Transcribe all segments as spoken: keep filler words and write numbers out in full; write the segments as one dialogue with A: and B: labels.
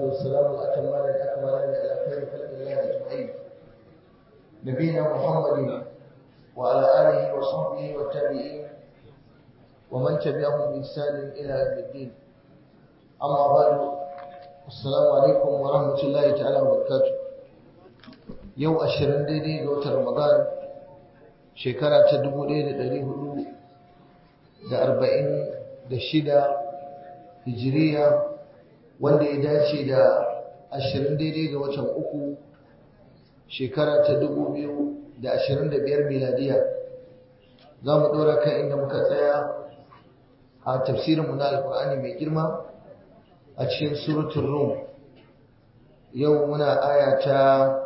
A: والسلام الأتمان الأكملان على خير خلق الله أجمعين نبينا محمد وعلى آله وصحبه والتابعين ومن تبعهم بإحسان إلى يوم الدين. أما بعد، السلام عليكم ورحمة الله تعالى وبركاته. يوم أشرين ديدي قوة رمضان شكرا تدبو ديدي دريه da arba'in da shida hijiriya wanda ya dace da ashirin daidai ga watan uku shekara ta dubu biyu da ashirin da biyar miladiya. Za mu ɗora kan inda muka tsaya a tafsirinmu na alkur'ani mai girma a cikin suratul rum. Yau muna aya ta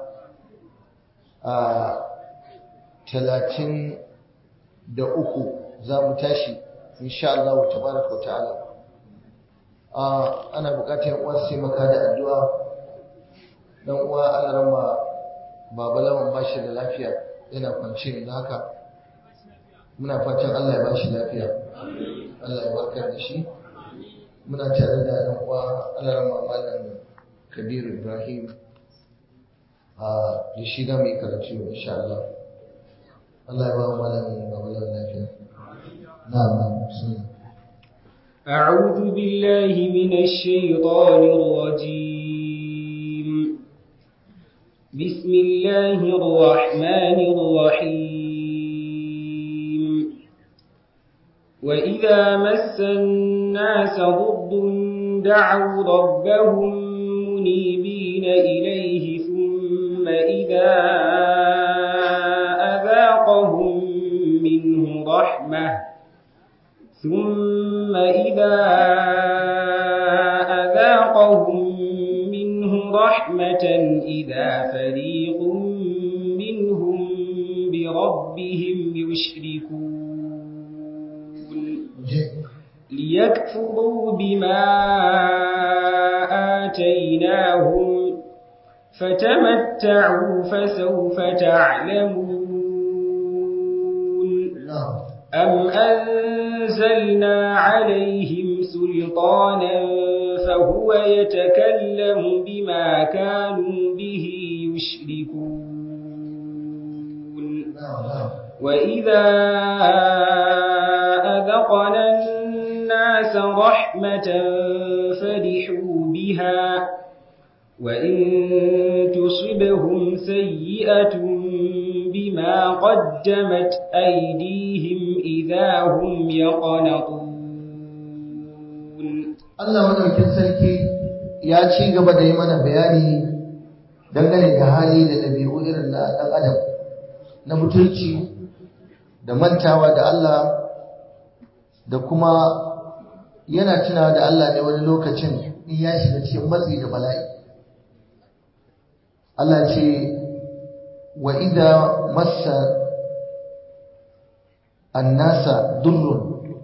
A: talatin da uku za mu tashi insha Allah tabaraka wa ta'ala. Ana bukatar uwa su maka da addu'a. Dan uwa Alarama Baba Lawan bashi da lafiya, yana kwance ne, haka muna fatan Allah ya bashi lafiya, Allah ya barkar da shi. Muna tare da dan uwa Alarama Malam Kabir Ibrahim a da shi da mai karatu insha Allah. Allah ya ba mu malam Baba Lawan lafiya. نعم.
B: أعوذ بالله من الشيطان الرجيم. بسم الله الرحمن الرحيم. وإذا مس الناس ضر دعوا ربهم منيبين إليه ثم إذا أذاقهم منه رحمة ثم إذا أذاقهم منه رحمة إذا فريق منهم بربهم يشركون ليكفروا بما آتيناهم فتمتعوا فسوف تعلمون. أم أنزلنا عليهم سلطانا فهو يتكلم بما كانوا به يشركون. وإذا أذقنا الناس رحمة فرحوا بها وإن تصبهم سيئة بما قدمت أيديهم إذا هم يقنطون.
A: Allah madaukin sarki ya ci gaba da yi mana bayani dangane da hali da ɗabi'u irin na ɗan adam na mutunci da mantawa da Allah da kuma yana tunawa da Allah ne wani lokacin in ya shiga cikin matsi da bala'i. Allah ce wa idza massa annasa durrun,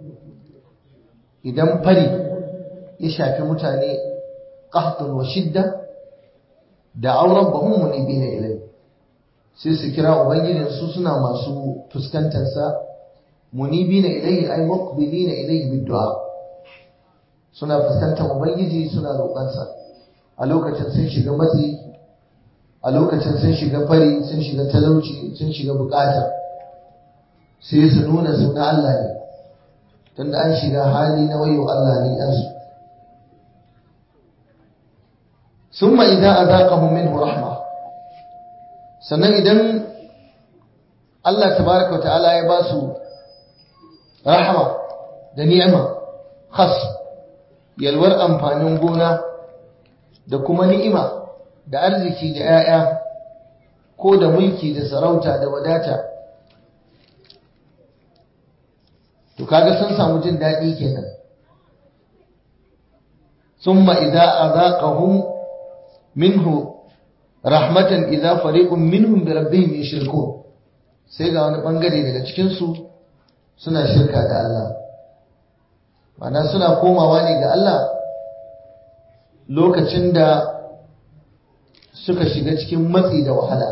A: idan fari ya shafi mutane qahtun wa shidda da auren bahum munibina ilai, sai su kira ubangijin su suna masu fuskantar sa, munibina ilai ay muqbilina ilai biddu'a, suna fuskantar ubangiji suna roƙon sa a lokacin sun shiga matsi, a lokacin sun shiga fari, sun shiga talauci, sun shiga bukata, sai su nuna suna Allah ne tunda an shiga hali na wayo Allah ne yansu. summa idan azaqahum minhu rahma, sannan idan Allah tabaraka wa ta'ala ya ba su rahama da ni'ima khas, yalwar amfanin gona da kuma ni'ima da arziki da 'ya'ya ko da mulki da sarauta da wadata, to kaga sun samu jin daɗi kenan. summa idza azaqahum minhu rahmatan idza fariqun minhum bi rabbihim yushrikun, sai ga wani bangare daga cikin su suna shirka da Allah, ma'ana suna komawa ne ga Allah lokacin da suka shiga cikin matsi da wahala.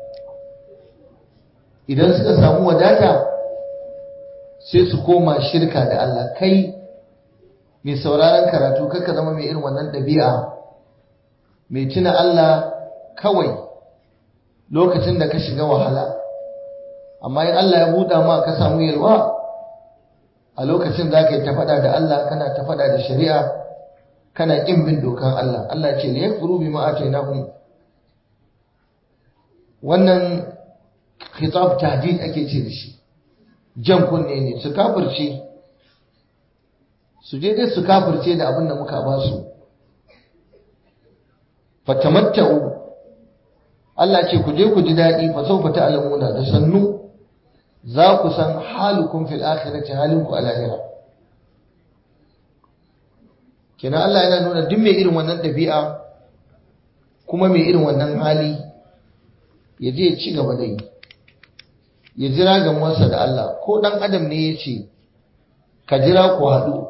A: Idan suka samu wadata sai su koma shirka da Allah. Kai mai sauraron karatu kaka zama mai irin wannan ɗabi'a mai tuna Allah kawai lokacin da ka shiga wahala, amma in Allah ya buɗa ma ka samu yalwa a lokacin za ka yi ta faɗa da Allah, kana ta faɗa da shari'a, kana ƙin bin dokan Allah. Allah ce ne ya furu bi ma'atainahum. Wannan khitab tahdid ake ce da shi, jan kunne ne, su kafirce, su je dai su kafirce da abin da muka ba su. Fatamatta'u, Allah ce ku je ku ji daɗi, fa sawfa ta'lamuna, da sannu za ku san halukum fil akhirati, halinku a lahira. Kenan Allah yana nuna duk mai irin wannan ɗabi'a kuma mai irin wannan hali ya je ya ci gaba da yi, ya jira gamuwarsa da Allah. Ko ɗan adam ne ya ce ka jira ku haɗu,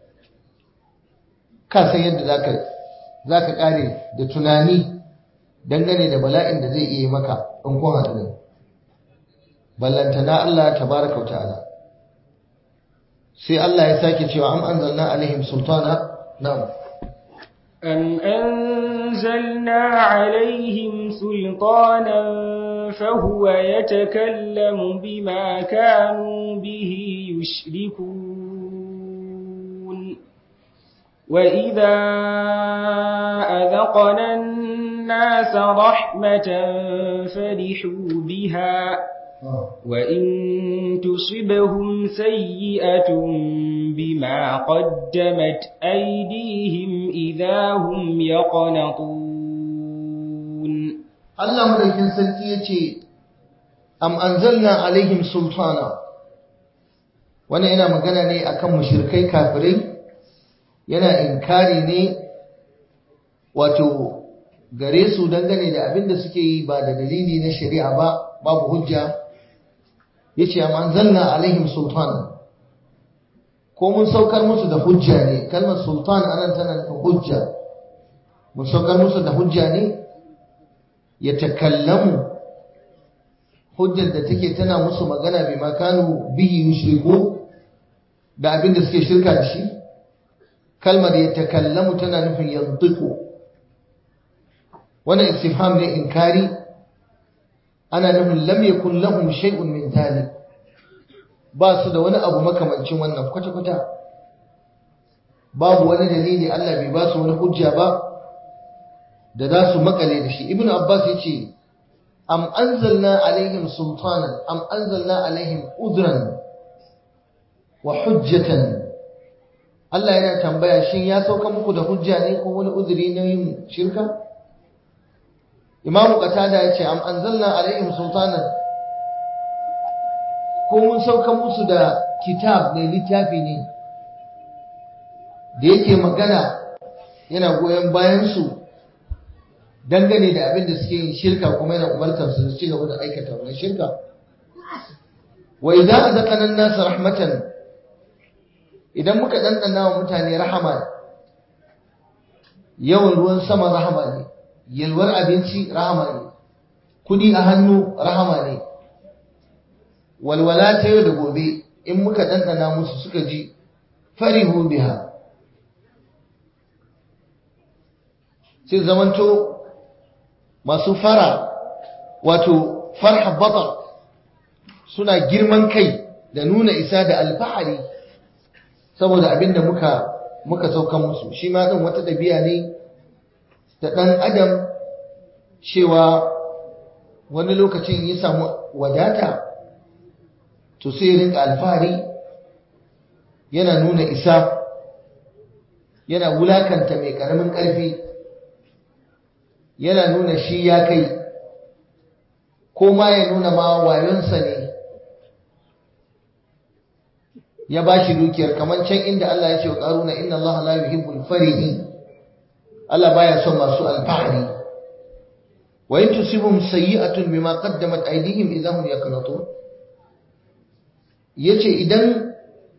A: ka san yadda za ka ƙare da tunani dangane da bala'in da zai iya maka in kun haɗu ne. Ballantana Allah tabaraka wa ta'ala. Sai Allah ya sake cewa am anzalna alaihim sultana. Na'am.
B: أم أنزلنا عليهم سلطانا فهو يتكلم بما كانوا به يشركون وإذا أذقنا الناس رحمة فرحوا بها وإن تصبهم سيئة بما قدمت أيديهم إذا هم يقنطون.
A: الله ملكين سلكية أم أنزلنا عليهم سلطانا. وانا هنا مغانا ني أكم مشركي كافرين yana inkari ne wato gare su dangane da abin da suke yi ba da dalili na shari'a ba, babu hujja. Yace am anzalna alaihim sultan, ko mun saukar musu da hujja ne. Kalmar sultan anan tana nufin hujja. Mun saukar musu da hujja ne ya takallamu, hujjar da take tana musu magana bi makanu bihi yushriku, da abin da suke shirka da shi. Kalmar ya takallamu tana nufin yantiqu. Wannan istifham ne inkari, ana nufin lam yakun lahum shay'un min dhalik, ba su da wani abu makamancin wannan kwata-kwata, babu wani dalili, Allah bai ba su wani hujja ba da za su makale da shi. Ibn Abbas ya ce am anzalna alaihim sultanan am anzalna alaihim udran wa hujjatan. Allah yana tambaya shin ya sauka muku da hujja ne ko wani uzuri na yin shirka? Imamu Qatada ya ce am anzalna alaihim sultanan, ko mun sauka musu da kitab ne, littafi ne da yake magana yana goyon bayan su dangane da abin da suke yin shirka, kuma yana umartar su su ci gaba da aikata wannan shirka. Wa idza azaqana an-nas rahmatan, idan muka dandana wa mutane rahama, yawan ruwan sama rahama ne, yalwar abinci rahama ne, kudi a hannu rahama ne, walwala ta yau da gobe in muka dandana musu suka ji, farihu biha, sai zamanto masu fara, wato farha batar, suna girman kai da nuna isa da alfahari saboda abin da muka muka sauka musu. Shi ma din wata dabi'a ne da dan adam, cewa wani lokacin ya samu wadata to sai rinka alfahari, yana nuna isa, yana wulakanta mai karamin karfi, yana nuna shi ya kai, ko ma ya nuna ma wayonsa ne ya bashi dukiyar. Kamar can inda Allah ya ce wa Qaruna inna Allah la yuhibbul farihin, Allah baya son masu alfahari. Wa in tusibhum sayyi'atun bima qaddamat aydihim idahum yaqnatun, yace idan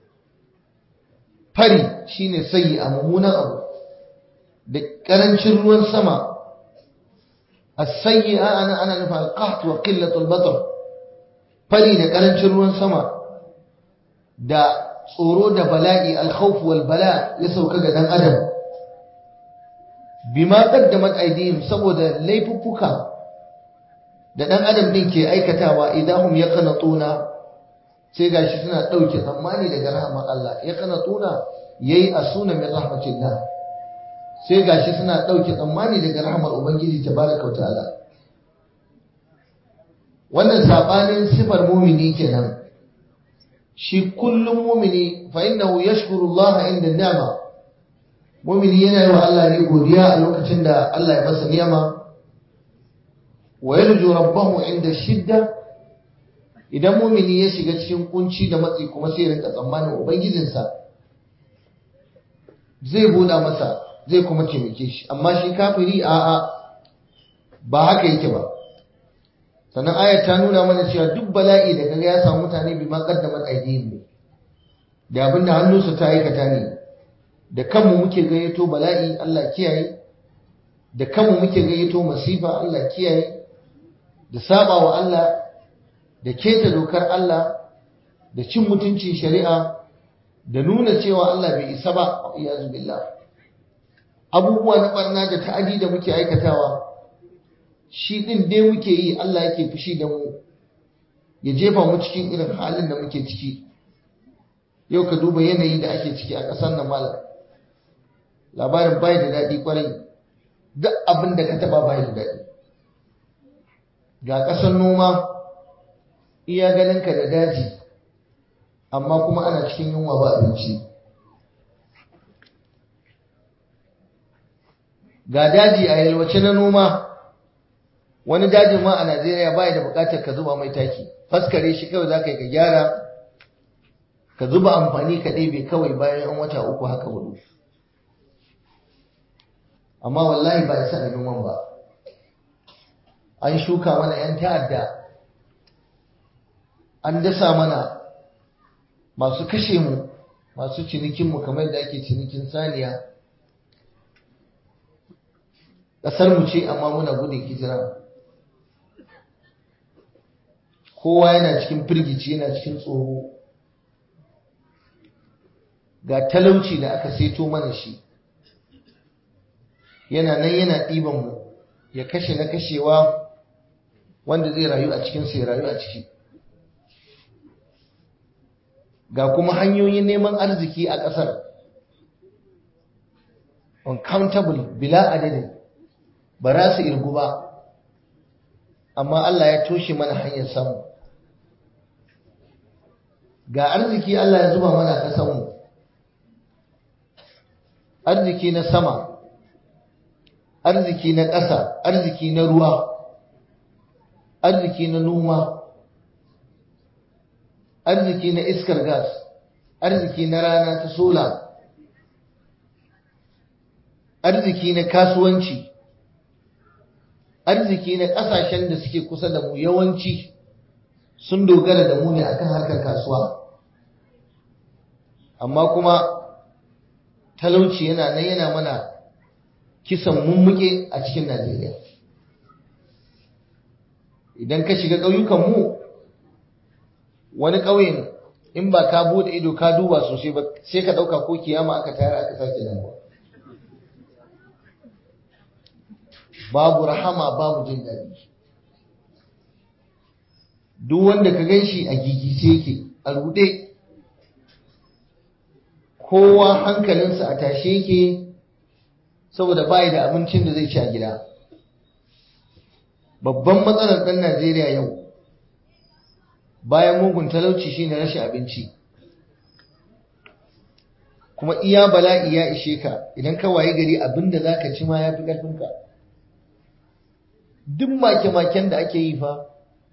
A: fari shine sayyi'a, mummunan abu, da karancin ruwan sama. As-sayyi'a ana ana nufa al-qaht wa qillatul batar, fari da karancin ruwan sama da tsoro da bala'i, al-khawf wal bala ya sauka ga dan adam, bima qaddamat aydihim saboda laifuffuka da dan adam din ke aikatawa idahum yaqnatuna sai gashi suna dauke tsammani daga rahmar Allah yaqnatuna yayi asuna min rahmatillah sai gashi suna dauke tsammani daga rahmar ubangiji tabaraka wa ta'ala wannan sabanin sifar mu'mini kenan shi kullum mu'mini fa innahu yashkuru Allah inda ni'ma mu'mini yana yi wa Allah ne godiya a lokacin da Allah ya masa ni'ima wa yarju rabbahu inda shidda idan mu'mini ya shiga cikin kunci da matsi kuma sai ya rinka tsammanin ubangijinsa zai buɗa masa zai kuma taimake shi amma shi kafiri a'a ba haka yake ba sannan ayat ta nuna mana cewa duk bala'i da kaga ya samu mutane bi ma qaddamat aydihim ne da abinda hannunsu ta aikata ne da kanmu muke gayyato bala'i Allah kiyaye da kanmu muke gayyato masifa Allah kiyaye da saba wa Allah da keta dokar Allah da cin mutuncin shari'a da nuna cewa Allah bai isa ba iyazu billah abubuwa na barna da ta'adi da muke aikatawa shi din dai muke yi Allah yake fushi da mu ya jefa mu cikin irin halin da muke ciki yau ka duba yanayi da ake ciki a ƙasar nan malam labarin bai da daɗi kwarai duk abin da ka taɓa bai da daɗi ga ƙasar noma iya ganinka da daji amma kuma ana cikin yunwa ba abinci ga daji a yalwace na noma wani dajin ma a Najeriya bai da bukatar ka zuba mai taki faskare shi kawai zaka yi ka gyara ka zuba amfani ka ɗebe kawai bayan an wata uku haka hudu amma wallahi ba isa da noman ba an shuka mana yan ta'adda an dasa mana masu kashe mu masu cinikin mu kamar da ake cinikin saniya ƙasar mu ce amma muna gudun hijira kowa yana cikin firgici yana cikin tsoro ga talauci da aka seto mana shi yana nan yana ɗiban mu ya kashe na kashewa wanda zai rayu a cikin sai rayu a ciki ga kuma hanyoyin neman arziki a ƙasar uncountable bila adadin ba za su irgu ba amma Allah ya toshe mana hanyar samu ga arziki Allah ya zuba mana ƙasarmu arziki na sama arziki na ƙasa arziki na ruwa arziki na noma arziki na iskar gas arziki na rana ta sola arziki na kasuwanci arziki na ƙasashen da suke kusa da mu yawanci sun dogara da mu ne akan harkar kasuwa amma kuma talauci yana nan yana mana kisan mummuke a cikin Najeriya idan ka shiga ƙauyukan mu wani ƙauyen in ba ka bude ido ka duba sosai ba sai ka ɗauka ko kiyama aka tayar aka sake nan ba babu rahama babu jin daɗi duk wanda ka gan shi a gigice yake a ruɗe kowa hankalinsa a tashe yake saboda bai da abincin da zai ci a gida babban matsalar ɗan Najeriya yau bayan mugun talauci shine rashin abinci kuma iya bala'i ya ishe ka idan ka waye gari abinda zaka ci ma yafi karfinka duk make-maken da ake yi fa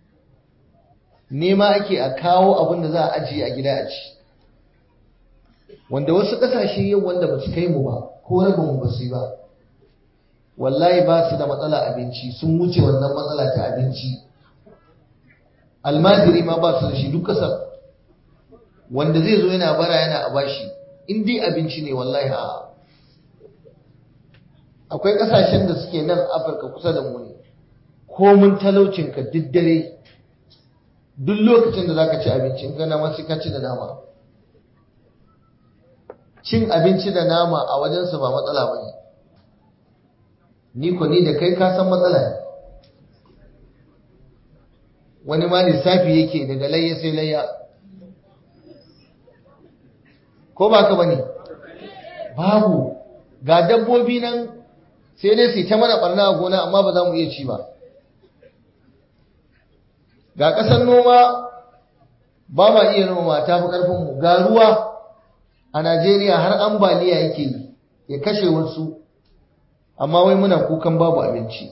A: nema ake a kawo abinda za a ajiye a gida a ci wanda wasu ƙasashe yau wanda ba su kai mu ba ko rabin mu ba su yi ba wallahi ba su da matsala abinci sun wuce wannan matsala ta abinci almajiri ma ba su da shi duk ƙasar wanda zai zo yana bara yana a bashi in dai abinci ne wallahi a akwai ƙasashen da suke nan Afirka kusa da mu ne komun talaucinka duk dare duk lokacin da zaka ci abinci in kana ma sai ka ci da nama cin abinci da nama a wajensu ba matsala ba ne ni ko ni da kai ka san matsala ne. Wani ma lissafi yake daga layya sai layya, ko ba ka bane? Babu, ga dabbobi nan sai dai su ta mana barna a gona amma ba za mu iya ci ba. Ga ƙasar noma ba ma iya noma, ta fi ƙarfinmu. Ga ruwa a Najeriya har ambaliya yake yi ya kashe wasu, amma wai muna kukan babu abinci.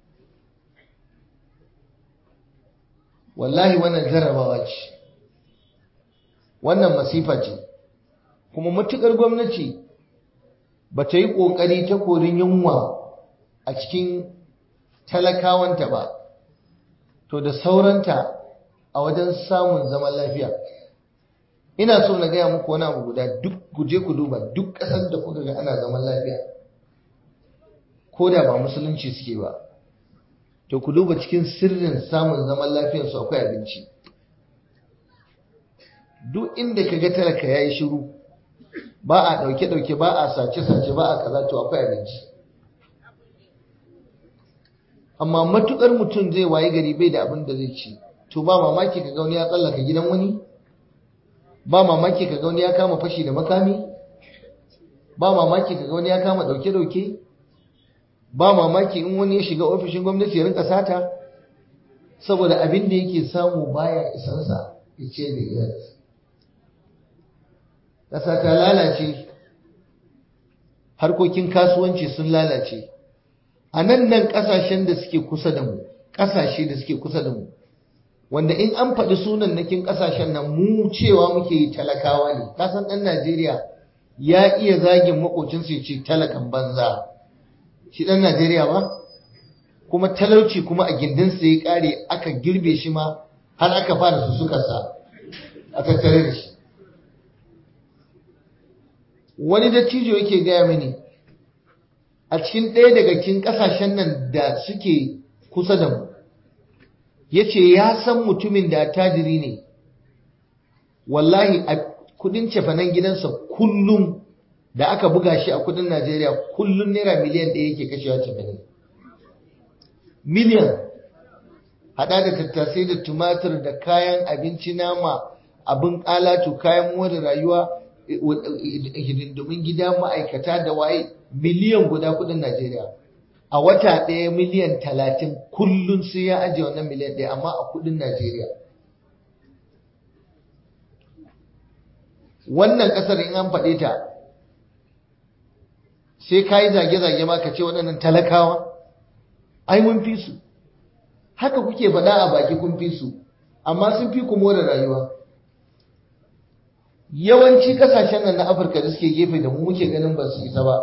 A: Wallahi wannan jarrabawa ce, wannan masifa ce, kuma matuƙar gwamnati ba ta yi ƙoƙari ta korin yunwa a cikin talakawanta ba, to da sauranta a wajen samun zaman lafiya. Ina so na gaya muku wani abu guda, duk guje ku duba duk ƙasar da kuka ga ana zaman lafiya, ko da ba musulunci suke ba, to ku duba cikin sirrin samun zaman lafiyarsu akwai abinci. Duk inda ka ga talaka ya yi shiru, ba a ɗauke-ɗauke, ba a sace-sace, ba a kaza, to akwai abinci. Amma matuƙar mutum zai wayi gari bai da abin da zai ci, to ba mamaki ka ga wani ya tsallaka gidan wani, ba mamaki ka ga wani ya kama fashi da makami, ba mamaki ka ga wani ya kama ɗauke-ɗauke, ba mamaki in wani ya shiga ofishin gwamnati ya rinka sata, saboda abin da yake samu baya isansa ya ce da iyalinsa. Ƙasa ta lalace, harkokin kasuwanci sun lalace. A nan nan ƙasashen da suke kusa da mu, ƙasashe da suke kusa da mu, wanda in an faɗi sunan nakin ƙasashen nan mu cewa muke yi talakawa ne. Kasan ɗan Najeriya ya iya zagin maƙocinsa ya ce talakan banza. Shi ɗan Najeriya ba? Kuma talauci kuma a gindinsa ya ƙare, aka girbe shi ma har aka fara susukarsa a tattare da shi. Wani dattijo yake gaya mini a cikin ɗaya daga cikin ƙasashen nan da suke kusa da mu, ya ce ya san mutumin da tajiri ne, wallahi a kudin cefanen gidansa kullum da aka buga shi a kudin Najeriya kullum naira miliyan ɗaya yake kashewa cefane. Miliyan, haɗa da tattasai da tumatir da kayan abinci, nama, abin ƙalatu, kayan more rayuwa, hidindimin gida, ma'aikata da waye, miliyan guda kudin Najeriya. A wata ɗaya miliyan talatin kullum sai ya ajiye wannan miliyan ɗaya, amma a kudin Najeriya. Wannan ƙasar in an faɗe ta sai ka yi zage-zage ma ka ce waɗannan talakawa, ai mun fi su. Haka kuke faɗa a baki kun fi su, amma sun fi ku more rayuwa. Yawanci kasashen nan na Afirka da suke gefe da mu muke ganin ba su isa ba,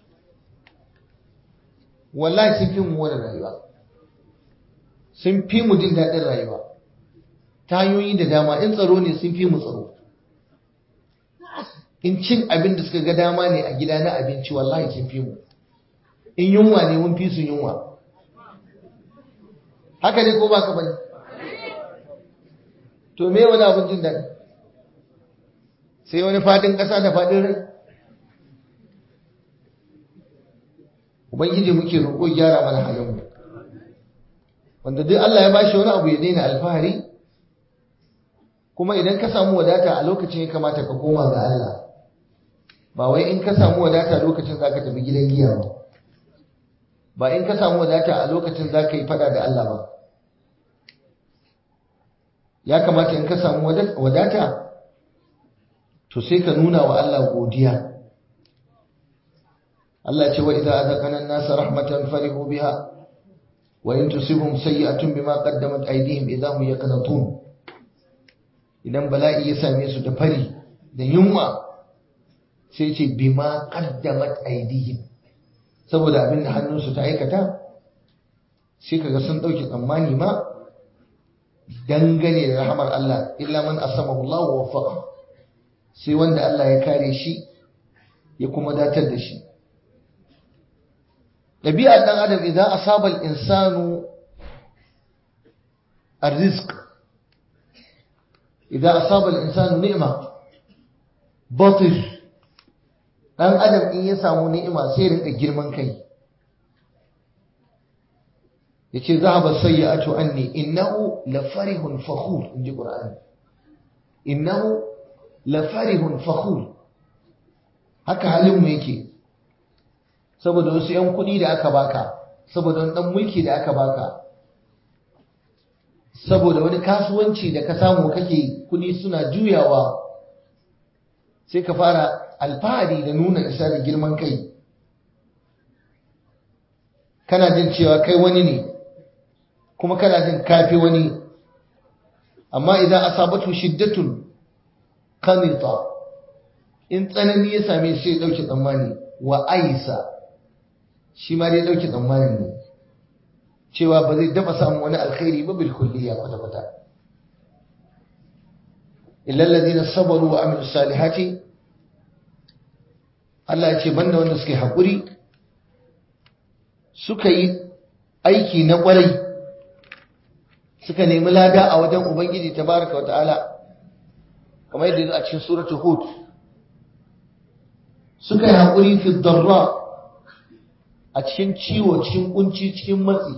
A: wallahi sun fi mu more rayuwa, sun fi mu jin daɗin rayuwa ta hanyoyi da dama. In tsaro ne sun fi mu tsaro, in cin abin da suka ga dama ne a gida na abinci wallahi sun fi mu, in yunwa ne mun fi su yunwa. Haka ne ko ba ka bane? To me wani abin jin daɗi? Sai wani fadin ƙasa da fadin rai? Ubangiji muke roƙo gyara mana halinmu, wanda duk Allah ya bashi wani abu ya daina alfahari, kuma idan ka samu wadata a lokacin ya kamata ka koma ga Allah, ba wai in ka samu wadata lokacin za ka tafi gidan giya ba, ba in ka samu wadata a lokacin za ka yi fada da Allah ba. Ya kamata in ka samu wadata to sai ka nuna wa Allah godiya. Allah ce wa idza azaqana an-nasa rahmatan farihu biha wa in tusibhum sayyi'atun bima qaddamat aydihim idza hum yaqnatun. Idan bala'i ya same su da fari da yunwa sai ce bima qaddamat aydihim, saboda abin da hannunsu ta aikata, sai kaga sun dauke tsammani ma dangane da rahmar Allah, illa man asamahu Allah wa wafaqa, sai wanda Allah ya kare shi ya kuma datar da shi. ɗabi'ar ɗan adam idan asabal insanu arrizq, idan asabal insanu ni'ma batir, ɗan adam in ya samu ni'ima sai rinka girman kai, yace zahaba sayyi'atu anni innahu lafarihun fakhur inji qur'ani innahu lafarihun fakhur haka halin mu yake saboda wasu yan kudi da aka baka saboda wani dan mulki da aka baka saboda wani kasuwanci da ka samu kake kudi suna juyawa sai ka fara alfahari da nuna isa da girman kai kana jin cewa kai wani ne kuma kana jin kafi wani amma idan asabatu shiddatun qanita in tsanani ya same shi ya dauke tsammani wa aisa shi ma dai dauke tsammani ne cewa ba zai daba samu wani alkhairi ba bil kulliya kwata kwata illa alladhina sabaru wa amilus salihati Allah ya ce banda wanda suke hakuri suka yi aiki na kwarai suka nemi lada a wajen ubangiji tabaraka wa ta'ala kamar yadda yazo a cikin suratul hud suka yi hakuri fi darra a cikin ciwo cikin kunci cikin matsi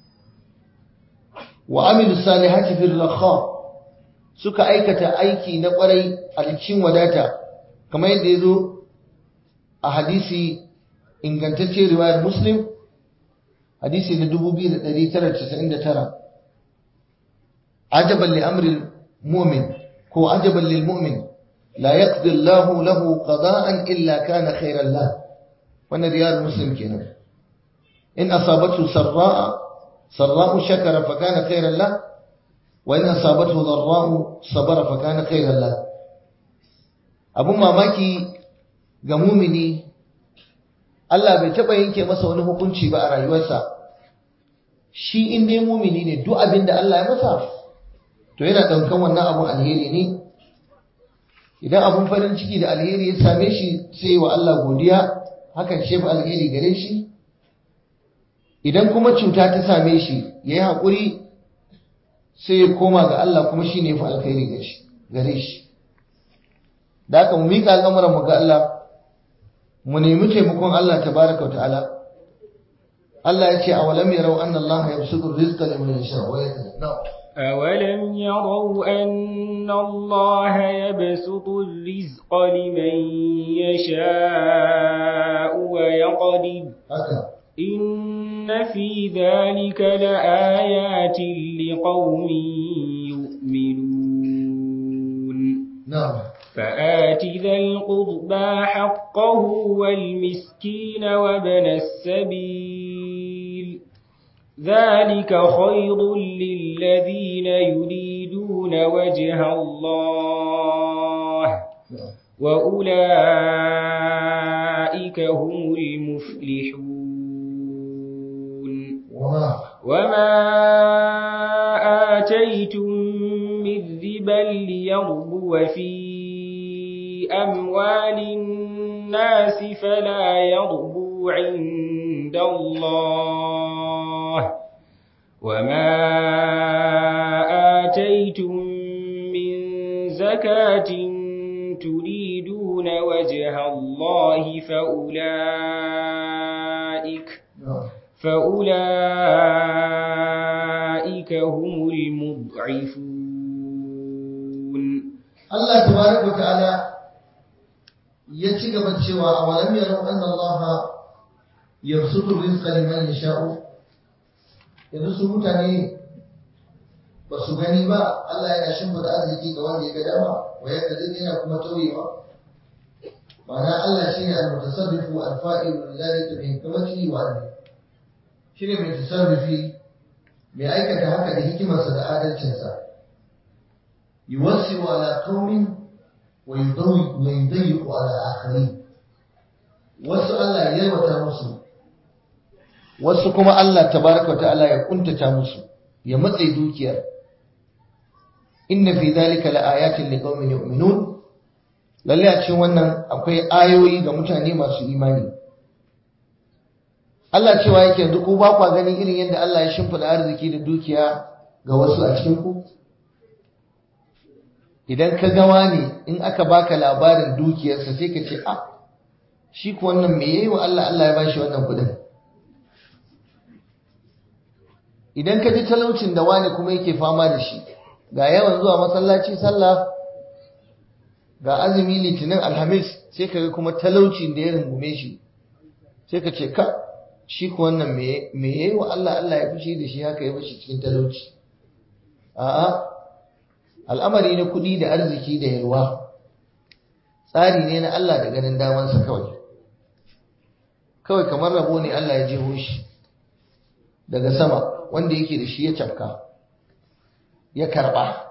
A: wa amilu salihati fil rakha suka aikata aiki na kwarai a cikin wadata kamar yadda yazo a hadisi ingantacce riwayar muslim hadisi na dubu biyu da ɗari tara da casa'in da tara ajaban li amri mu'min ko ajaban lil mu'min la yaqdi Allahu lahu qada'an illa kana khayran lahu wannan riwayar muslim kenan in asabatu sarra'a sarra'u shakara fa kana khayran lahu wa in asabatu dharra'u sabara fa kana khayran lahu abun mamaki ga mumini Allah bai taba yanke masa wani hukunci ba a rayuwarsa shi in dai mumini ne duk abin da Allah ya masa to yana daukan wannan abun alheri ne idan abun farin ciki da alheri ya same shi sai wa Allah godiya hakan shi ba alheri gare shi idan kuma cuta ta same shi yayi hakuri sai ya koma ga Allah kuma shine fa alheri gare shi da haka mu mika al'amuran mu ga Allah mu nemi taimakon Allah tabaraka wa ta'ala Allah ya ce awalam yarau anna Allah yabsutu rizqa liman yasha wa yaqdir
B: awalam yarau anna Allah yabsutu rizqa liman yasha wa yaqdir
A: haka
B: inna fi dhalika laayatin liqaumin yu'minun
A: na'am
B: فآت ذا القربى حقه والمسكين وابن السبيل ذلك خير للذين يريدون وجه الله وأولئك هم المفلحون وما آتيتم من ربا ليربو في أموال الناس فلا يربو عند الله وما آتيتم من زكاة تريدون وجه الله فأولئك فأولئك هم المضعفون
A: الله تبارك وتعالى ya ci gaba cewa a walam yarau anna Allah yabsutu rizqa liman yasha'u yanzu su mutane ba su gani ba Allah yana shimfida arziki ga wanda ya ga dama wa yadda yana kuma tauyewa ma'ana Allah shine al-mutasarrifu al-fa'ilu lidhalika bi hikmatihi wa adli shine mai tasarrufi mai aikata haka da hikimarsa da adalcinsa yuwassiu ala qaumin ويضيق على آخرين wasu Allah ya yalwata musu wasu kuma Allah tabaraka ta'ala ya kuntata musu ya matse dukiyar inna fi dhalika laayatin liqaumin yu'minun lalle a cikin wannan akwai ayoyi ga mutane masu imani Allah cewa yake yanzu ku ba kwa ganin irin yadda Allah ya shimfida arziki da dukiya ga wasu a cikin ku idan ka gawa ne in aka baka labarin dukiyarsa sai ka ce a shi ku wannan me yayi wa Allah Allah ya bashi wannan kudin idan ka ji talaucin da wani kuma yake fama da shi, ga yawan zuwa masallaci sallah, ga azumi litinin alhamis, sai ka ga kuma talaucin da ya rungume shi, sai ka ce ka shi ku wannan me yayi wa Allah Allah ya fushi da shi haka ya bashi cikin talauci. A'a, al'amari na kuɗi da arziki da yalwa tsari ne na Allah da ganin damansa kawai. Kawai kamar rabo ne Allah ya jeho shi daga sama, wanda yake da shi ya cafka ya karba,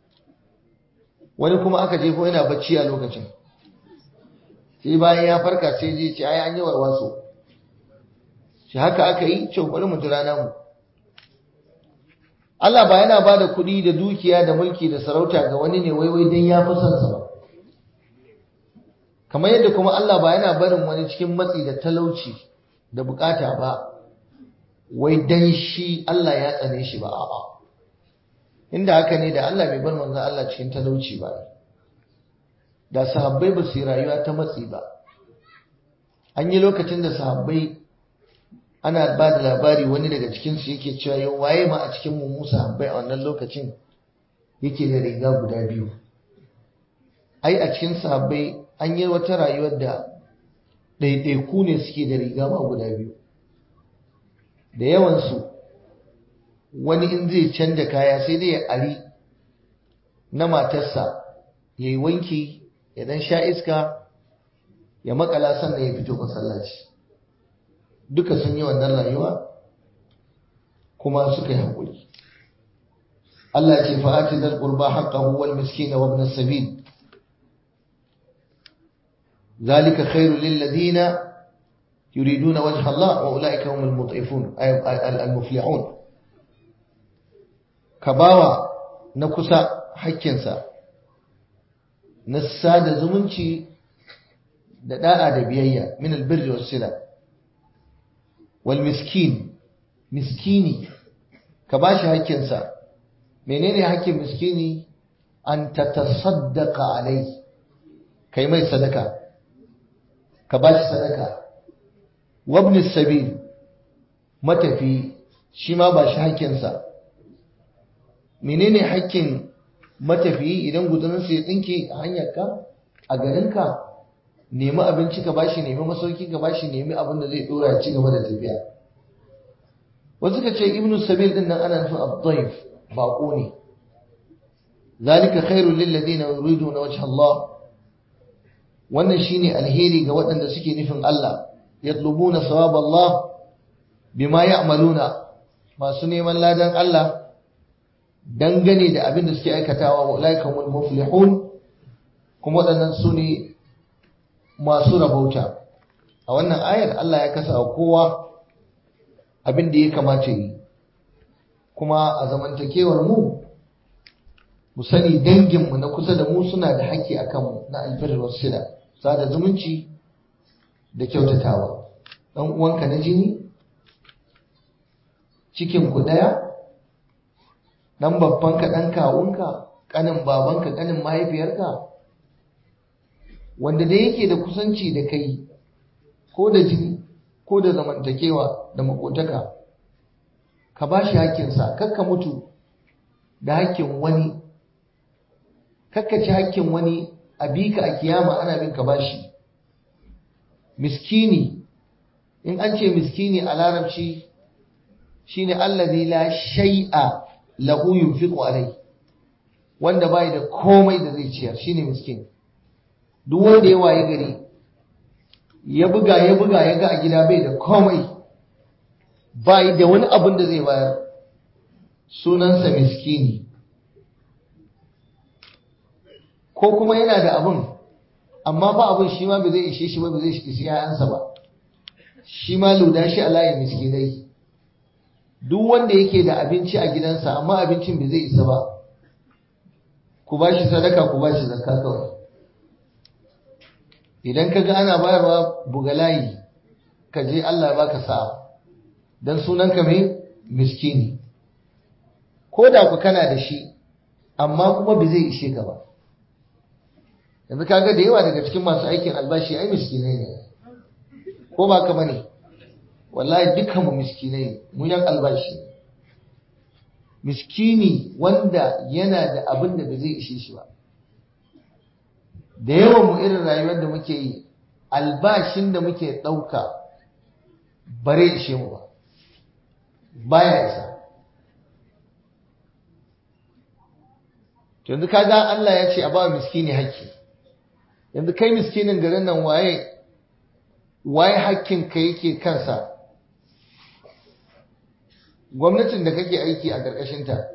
A: wani kuma aka jefo yana bacci a lokacin, sai bayan ya farka sai je ce ai an yi warwaso shi, haka aka yi ce bari mu jira namu. Allah ba yana ba da kuɗi da dukiya da mulki da sarauta ga wani ne waiwai don ya fi son sa ba, kamar yadda kuma Allah ba yana barin wani cikin matsi da talauci da bukata ba wai dan shi Allah ya tsane shi ba. A'a, inda haka ne da Allah bai bar manzon Allah cikin talauci ba, da sahabbai ba su yi rayuwa ta matsi ba. An yi lokacin da sahabbai ana ba da labari, wani daga cikinsu yake cewa yau waye ma a cikin mu sahabbai a wannan lokacin yake da riga guda biyu. Ai a cikin sahabbai an yi wata rayuwar da ɗaiɗaiku ne suke da riga ma guda biyu, da yawansu wani in zai canja kaya sai dai ya ari na matarsa ya yi wanki ya dan sha iska ya makala sannan ya fito masallaci. Duka sun yi wannan rayuwa kuma suka yi haƙuri. Allah ce fa'ati dal qurba haqqahu wal miskina wa ibn as-sabil zalika khairul lil ladina yuriduna wajha Allah wa ulaika humul mut'ifun ay al muflihun. Kabawa na kusa hakkinsa na sada zumunci da da'a da biyayya min al birri was sila. Wal miskin, miskini ka bashi hakkinsa. Menene hakkin miskini? An tatasaddaqa alai, kai mai sadaka, ka bashi sadaka. Wabni sabil, matafi shi ma bashi hakkinsa. Menene hakkin matafi? Idan guzurinsa ya tsinke a hanyarka a garinka, nemi abinci ka bashi, nemi masauki ka bashi, nemi abin da zai dora ci gaba da tafiya. Wasu ka ce ibnu sabil din nan ana nufin ad-dayf, bako ne. Zalika khairul lil ladina yuriduna wajha Allah, wannan shine alheri ga waɗanda suke nufin Allah, yatlubuna sawab Allah bima ya'maluna, masu neman ladan Allah dangane da abin da suke aikatawa. Wa ulaika humul muflihun, kuma waɗannan su ne masu rabauta. A wannan ayar Allah ya kasa kowa abin da ya kamata yi, kuma a zamantakewar mu mu sani danginmu na kusa da mu suna da haƙƙi a kanmu na albirri wasu sila, sada zumunci da kyautatawa. ɗan uwanka na jini, cikinku ɗaya, ɗan babbanka, ɗan kawunka, ƙanin babanka, ƙanin mahaifiyarka, wanda da yake da kusanci da kai ko da jini ko da zamantakewa da makotaka, ka ba shi hakkinsa. Kakka mutu da hakkin wani, kakka ci hakkin wani a bika a kiyama ana bin ka bashi. Miskini, in an ce miskini a larabci shine allazi la shay'a lahu yunfiqu alai, wanda bai da komai da zai ciyar, shine miskin. Duk wanda ya waye gari ya buga ya buga ya ga a gida bai da komai, bai da wani abin da zai bayar, sunansa miskini. Ko kuma yana da abin amma ba abin shi ma bai zai ishe shi ba, bai zai ishe yayansa ba, shi ma luda shi a layin miskinai. Duk wanda yake da abinci a gidansa amma abincin bai zai isa ba, ku ba shi sadaka, ku ba shi zakka kawai. Idan ka ga ana bayarwa buga layi, ka je Allah ba ka sa'a, don sunanka mai miskini. Ko da ku kana da shi amma kuma bai zai ishe ka ba. Yanzu kaga da yawa daga cikin masu aikin albashi ai miskinai ne, ko ba ka bane? Wallahi dukkan mu miskinai, mu yan albashi. miskini wanda yana da abin da ba zai ishe shi ba. Da yawan mu irin rayuwar da muke yi, albashin da muke ɗauka bare ishe mu ba, baya isa. Yanzu kaga Allah ya ce a ba miskini haƙƙi. Yanzu kai miskinin garin nan waye waye haƙƙin ka yake kansa? Gwamnatin da kake aiki a ƙarƙashinta,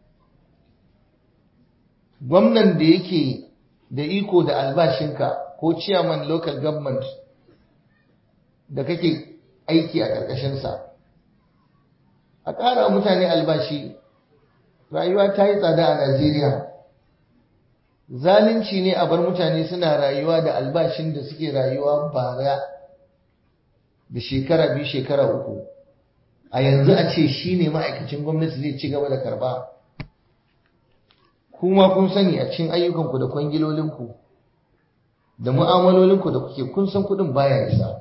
A: gwamnan da yake da iko da albashinka ko chairman local government da kake aiki a ƙarƙashinsa, a ƙara mutane albashi. Rayuwa ta yi tsada a Najeriya. Zalunci ne a bar mutane suna rayuwa da albashin da suke rayuwa bara da shekara biyu shekara uku. A yanzu a ce shi ne ma'aikacin gwamnati zai ci gaba da karba. Kuma kun sani a cikin ayyukanku da kwangilolinku da mu'amalolinku da kuke kun san kuɗin baya isa.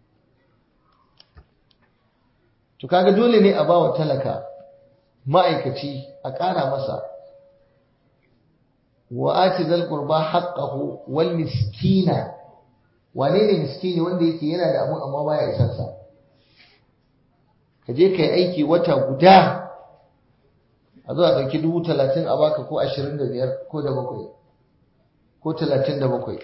A: To kaga dole ne a bawa talaka ma'aikaci a ƙara masa. Wa ati zal qurba haqqahu wal miskina. Wane ne miskini? Wanda yake yana da abun amma baya isar sa. Ka je kai aiki wata guda a zo a ɗauki dubu talatin a baka ko ashirin da biyar ko da bakwai ko talatin da bakwai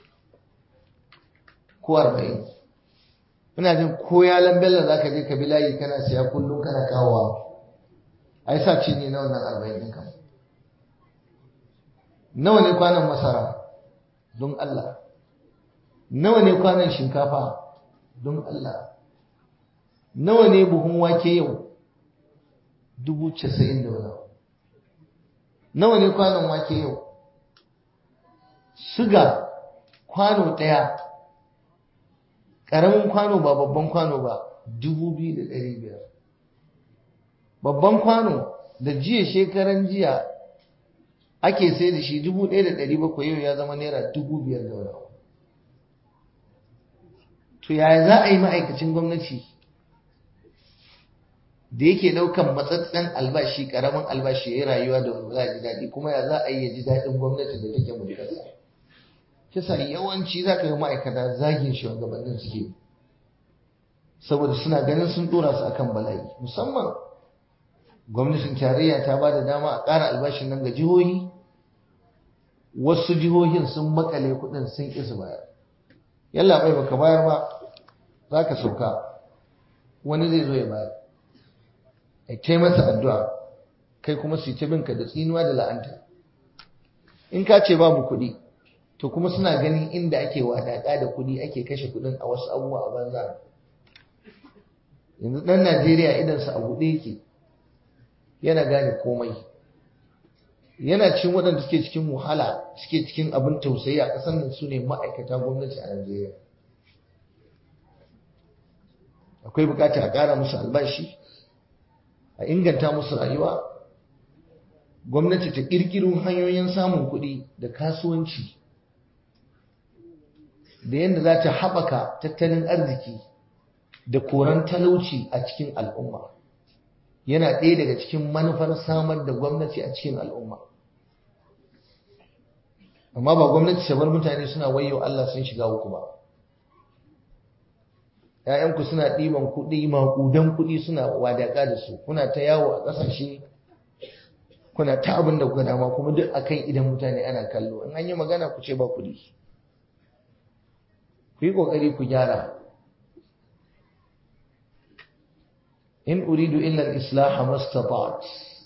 A: ko arba'in. Ina jin ko ya lambella za ka je ka bi layi kana siya kullum kana kawowa. Ai sa ci ne na wannan arba'in ɗin kan. Nawa ne kwanan masara? Don Allah. Nawa ne kwanan shinkafa? Don Allah. Nawa ne buhun wake yau? Dubu casa'in da wani. Nawa ne kwanan wake yau? Suga kwano ɗaya, ƙaramin kwano ba babban kwano ba, dubu biyu da ɗari biyar. Babban kwano da jiya shekaran jiya ake sai da shi dubu ɗaya da ɗari bakwai, yau ya zama naira dubu biyar da wani. To yaya za a yi ma'aikacin gwamnati da yake ɗaukan matsatsen albashi, ƙaramin albashi, ya yi rayuwa da za a ji daɗi, kuma ya za a yi ya ji daɗin gwamnati da take mulkarsa? Kisa yawanci za ka yi ma'aikata zagin shugabannin suke, saboda suna ganin sun ɗora su akan bala'i. Musamman gwamnatin tarayya ta ba da dama a ƙara albashin nan ga jihohi, wasu jihohin sun makale kuɗin sun ƙi su bayar. Yalla bai baka bayar ba, za ka sauka, wani zai zo ya bayar. Ai kai masa addu'a, kai kuma su ta binka da tsinuwa da la'anta. In ka ce babu kuɗi, to kuma suna ganin inda ake wadaƙa da kuɗi ake kashe kuɗin a wasu abubuwa a banza. Yanzu ɗan Najeriya idansa a buɗe yake, yana gane komai. Yana cin waɗanda suke cikin wahala, suke cikin abin tausayi a ƙasar nan su ne ma'aikata gwamnati a Najeriya. Akwai buƙatar a ƙara musu albashi, a inganta musu rayuwa. Gwamnati ta ƙirƙiro hanyoyin samun kuɗi da kasuwanci, da yadda za ta haɓaka tattalin arziki da koran talauci a cikin al'umma. Yana ɗaya daga cikin manufar samar da gwamnati a cikin al'umma. Amma ba gwamnati ta bar mutane suna wayyo Allah sun shiga uku ba. ‘Ya'yanku suna ɗiban kuɗi, maƙudan kuɗi suna wadaƙa da su, kuna ta yawo a ƙasashe, kuna ta abin da kuka dama, kuma duk akan idan mutane ana kallo. In an yi magana ku ce ba kuɗi. Ku yi ƙoƙari ku gyara. In uridu illa al-islah mastata'at.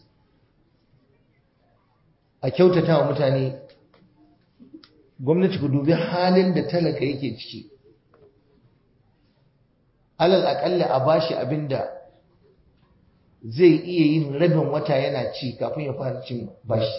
A: A kyautata wa mutane. Gwamnati ku dubi halin da talaka yake ciki. Alal aƙalla a bashi abinda zai iya yin rabin wata yana ci kafin ya fara cin bashi.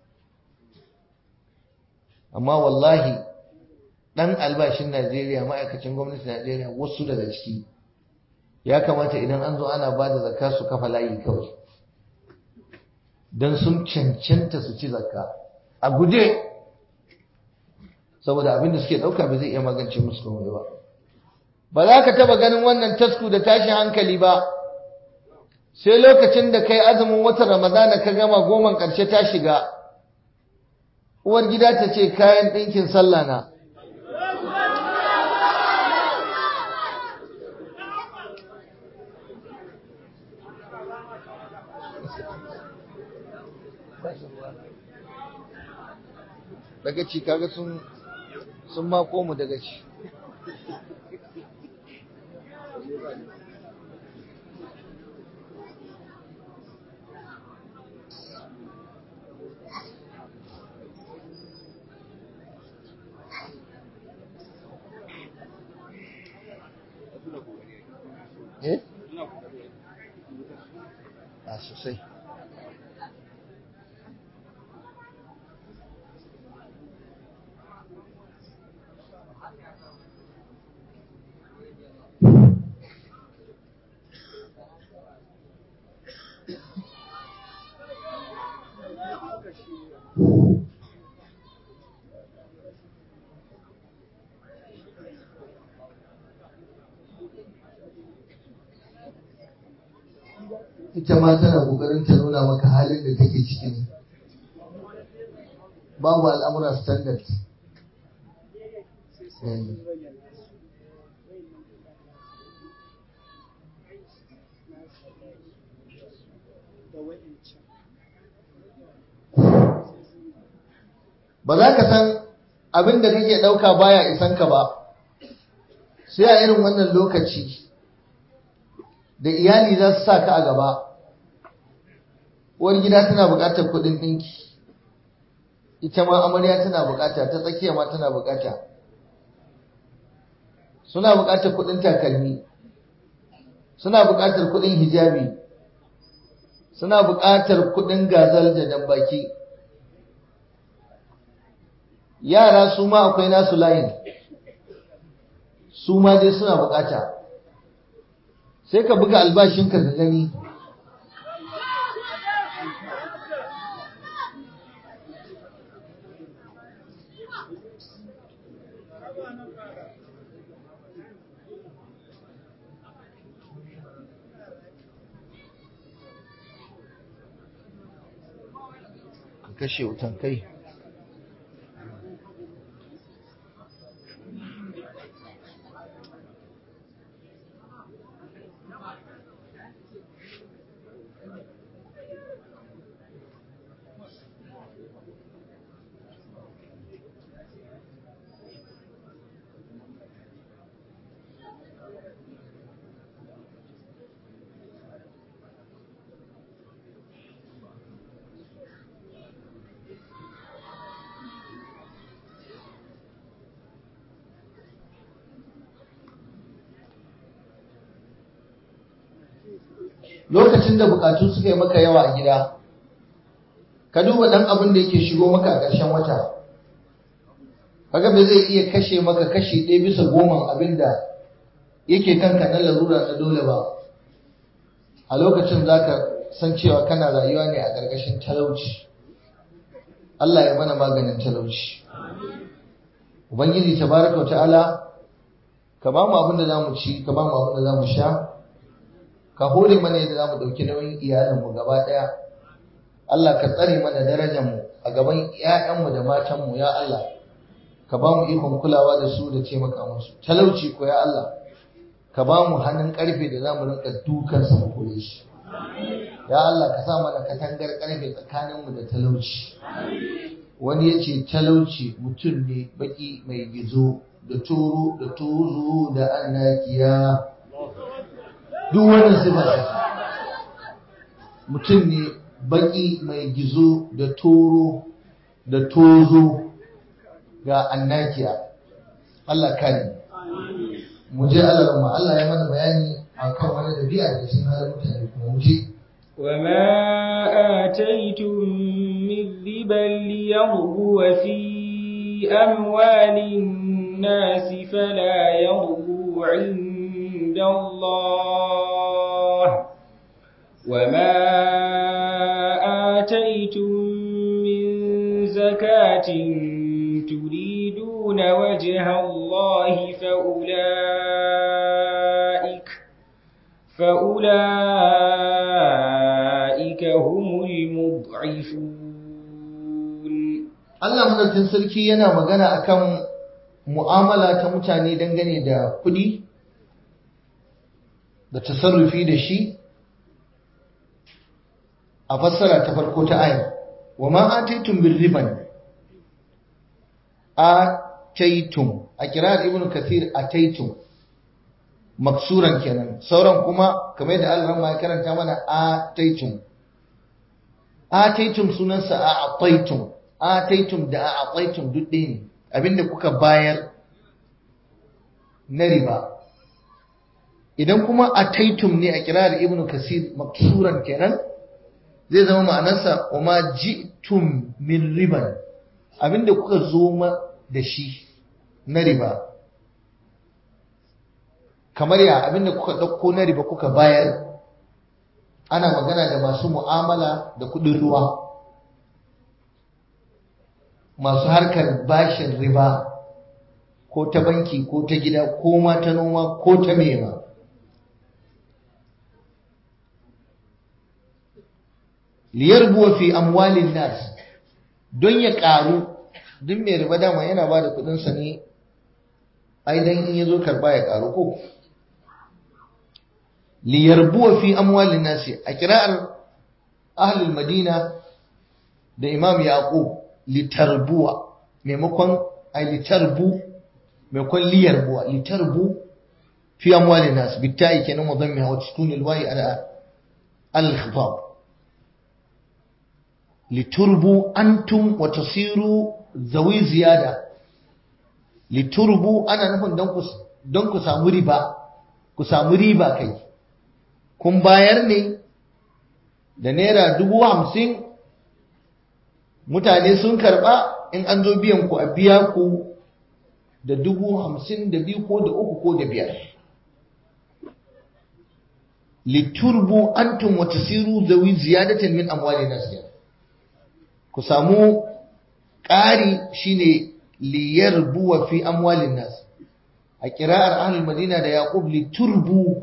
A: Amma wallahi ɗan albashin Najeriya, ma'aikacin gwamnatin Najeriya, wasu daga ciki ya kamata idan an zo ana ba da zakka su kafa layi kawai, don sun cancanta su ci zakka a guje, saboda abin da suke ɗauka ba zai iya magance musu komai ba. Ba za ka taba ganin wannan tasku da tashin hankali ba sai lokacin da kai azumin watan Ramadana ka gama goman ƙarshe ta shiga, uwar gida ta ce kayan ɗinkin sallah na. Daga ci kaga sun sun mako mu daga ci. Eh? Ah, sosai. Ita ma tana kokarin ta nuna maka halin da take ciki ne. Babu al'amura standard. Ba za ka san abin da kake ɗauka baya isan ka ba, sai a irin wannan lokaci da iyali za su sa ka a gaba. Uwar gida tana buƙatar kuɗin ɗinki, ita ma amarya tana buƙata, ta tsakiya ma tana buƙata. Suna buƙatar kuɗin takalmi, suna buƙatar kuɗin hijabi, suna buƙatar kuɗin gazal da dambaki. Yara su ma akwai nasu layin, su ma dai suna buƙata. Sai ka buga albashinka ka gani. Ka kashe wutan kai. Lokacin da bukatu suka yi maka yawa a gida, ka duba ɗan abin da yake shigo maka a ƙarshen wata, kaga ba zai iya kashe maka kashi ɗaya bisa goma abin da yake kanka na larura na dole ba. A lokacin za ka san cewa kana rayuwa ne a ƙarƙashin talauci. Allah ya mana maganin talauci. Ubangiji tabaraka wa ta'ala, ka ba mu abin da za mu ci, ka ba mu abin da za mu sha, ka hore mana yadda za mu ɗauki nauyin iyalinmu gaba ɗaya. Allah ka tsare mana darajarmu a gaban ‘ya'yanmu da matanmu, ya Allah, ka ba mu ikon kulawa da su da taimaka musu. Talauci ko ya Allah, ka ba mu hannun ƙarfe da za mu rinƙa dukansa mu kore shi. Ya Allah, ka sa mana katangar ƙarfe tsakaninmu da talauci. Wani ya ce talauci mutum ne baƙi mai gizo da toro da tozo da annakiya. Duk wannan sifarsa mutum ne baki mai gizo da toro da tozo ga annakiya. Allah kare mu je Allah ma Allah ya mana bayani akan wani dabi'a da cikin halin mutane kuma mu je
B: وما آتيتم من ربا ليربو في أموال الناس فلا يربو عند الله وما آتيتم من زكاة تريدون وجه الله فأولئك فأولئك
A: Allah madaukakin sarki yana magana akan mu'amala ta mutane dangane da kuɗi da tasarrufi da shi a fassara ta farko ta aya wa ma ataitum bir riban ataitum a kirar ibnu kathir ataitum maksuran kenan sauran kuma kamar yadda Allah ya karanta mana ataitum ataitum sunansa a ataitum ataitum da a ataitum duk ɗaya ne abinda kuka bayar na riba idan kuma ataitum ne a kirar ibnu kasir maksuran kenan zai zama ma'anarsa wa ma ji'tum min riban abinda kuka zo ma da shi na riba kamar ya abinda kuka ɗauko na riba kuka bayar ana magana da masu mu'amala da kuɗin ruwa masu harkar bashin riba ko ta banki ko ta gida ko ma ta noma ko ta mema liyarbuwa fi amwalin nas don ya ƙaru duk mai riba dama yana ba da kuɗinsa ne ai dan in yazo karba ya ƙaru ko liyarbuwa fi amwalin nas a kira'ar ahlul madina da imam yaqub litarbuwa maimakon ai litarbu maimakon liyarbuwa litarbu fi amwalin nas bitai kenan wadammiha wa sukun alwayi ala al-khitab liturbu antum wa tasiru zawi ziyada liturbu ana nufin don ku don ku samu riba ku samu riba kai kun bayar ne da naira dubu hamsin mutane sun karba in an zo biyan ku a biya ku da dubu hamsin da biyu ko da uku ko da biyar liturbu antum wa tasiru zawi ziyadatan min amwali nas ku samu ƙari shine liyarbuwa fi amwalin nas a kira'ar ahlul madina da yaqub liturbu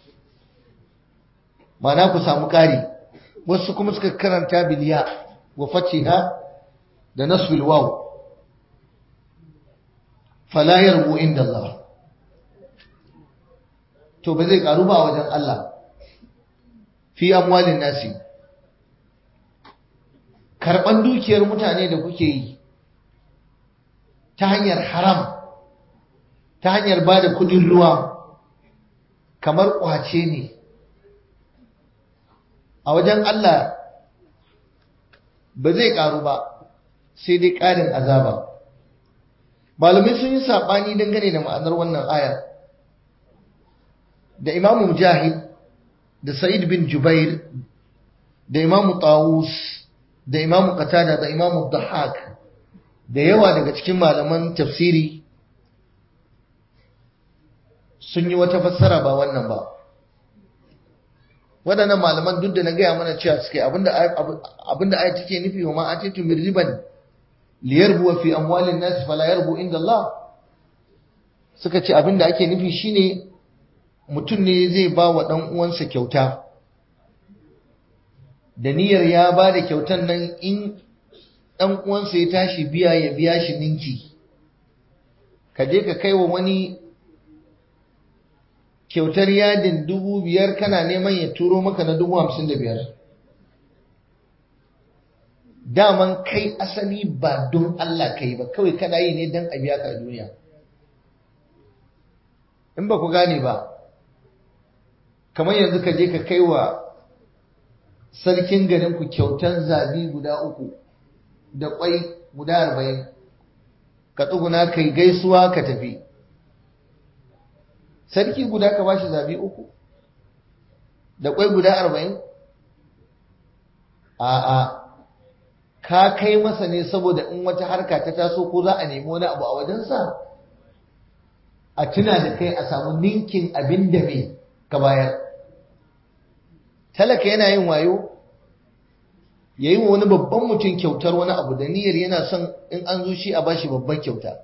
A: mana ku samu ƙari wasu kuma suka karanta biliya wa fatiha da nasbil waw fala yarbu inda Allah to ba zai karu ba wajen Allah fi amwalin nasi karban dukiyar mutane da kuke yi ta hanyar haram ta hanyar bada kudin ruwa kamar kwace ne a wajen Allah ba zai karu ba sai dai karin azaba malamai sun yi sabani dangane da ma'anar wannan aya da Imam Mujahid da Sa'id bin Jubair da Imam Tawus da Imam Qatada da Imam Dhahhak da yawa daga cikin malaman tafsiri sun yi wata fassara ba wannan ba waɗannan malaman duk da na gaya mana cewa suke abinda abinda ayat take nufi wa ma atitu min riban liyarbu fi amwalin nas fala yarbu inda Allah suka ce abinda ake nufi shine mutum ne zai ba wa dan uwansa kyauta da niyyar ya ba da kyautan nan in dan uwansa ya tashi biya ya biya shi ninki ka je ka kai wa wani kyautar yadin dubu biyar kana neman ya turo maka na dubu hamsin da biyar daman kai asali ba don Allah kai ba kawai kana yi ne don a biya ka a duniya in ba ku gane ba kamar yanzu ka je ka kai wa sarkin garinku kyautar zabi guda uku da kwai guda arba'in ka tsuguna kai gaisuwa ka tafi sarki guda ka bashi zabi uku da kwai guda arba'in a'a ka kai masa ne saboda in wata harka ta taso ko za a nemi wani abu a wajensa a tuna da kai a samu ninkin abin da mai ka bayar talaka yana yin wayo ya yi wa wani babban mutum kyautar wani abu da niyyar yana son in an zo shi a bashi babban kyauta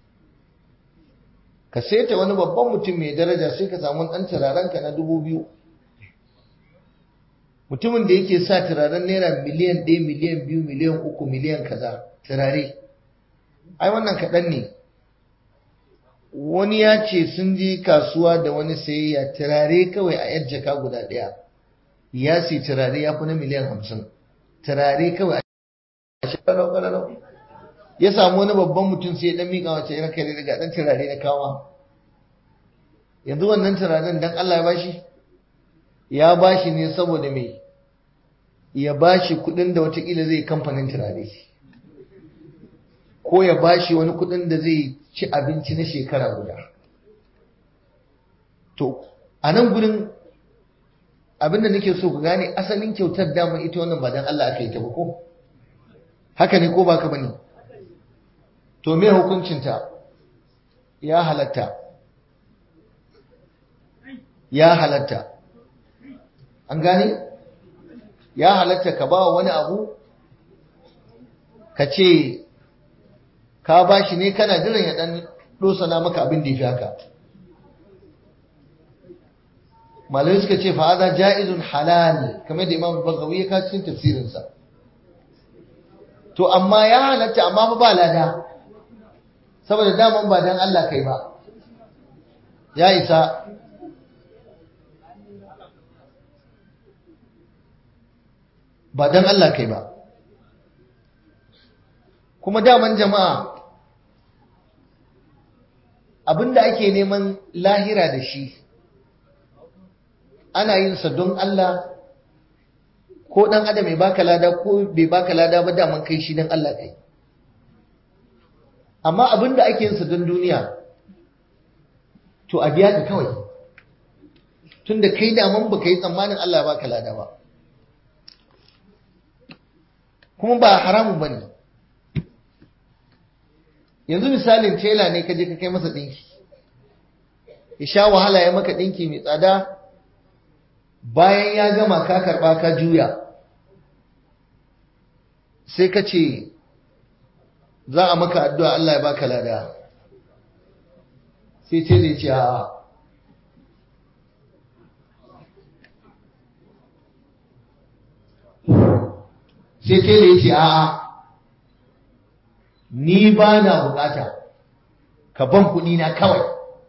A: ka saita wani babban mutum mai daraja sai ka samu ɗan turarenka na dubu biyu mutumin da yake sa turaren naira miliyan ɗaya miliyan biyu miliyan uku miliyan kaza turare ai wannan kaɗan ne. Wani ya ce sun je kasuwa da wani sayayya turare kawai a yar jaka guda ɗaya ya si turare ya fi na miliyan hamsin turare kawai a shekarar ya samu wani babban mutum sai ya ɗan miƙa wace yana kai daga ɗan turare na kawa. Yanzu wannan turaren dan Allah ya bashi ya bashi ne saboda me ya bashi kuɗin da watakila zai kamfanin turare ko ya bashi wani kuɗin da zai ci abinci na shekara guda. To a nan gurin abinda nake so ku gane asalin kyautar dama ita wannan ba dan Allah aka yi ta ba ko haka ne ko baka bane? To me hukuncinta? Ya halatta ya halatta an gane ya halatta ka ba wani abu ka ce ka ba shi ne kana jiran ya dan dosana maka abin da ya fi haka. Malamai suka ce fa hada jaizun halal kamar da Imam Baghawi ya kawo cikin tafsirinsa. To amma ya halatta amma fa ba lada saboda daman ba dan Allah kai ba ya isa. Ba dan Allah kai ba kuma daman jama'a abinda ake neman lahira da shi ana yin sa don Allah ko dan adam mai baka lada ko bai baka lada ba daman kai shi dan Allah kai. Amma abinda ake yin sa don duniya to a biya ka kawai tunda kai daman baka yi tsammanin Allah baka lada ba kuma ba haramun bane. Yanzu misalin tela ne ka je ka kai masa dinki ya sha wahala ya maka dinki mai tsada bayan ya gama ka karba ka juya sai ka ce za a maka addu'a Allah ya baka lada sai ce zai ce a'a sai ce zai ce a'a ni ba na bukata ka ban kuɗi na kawai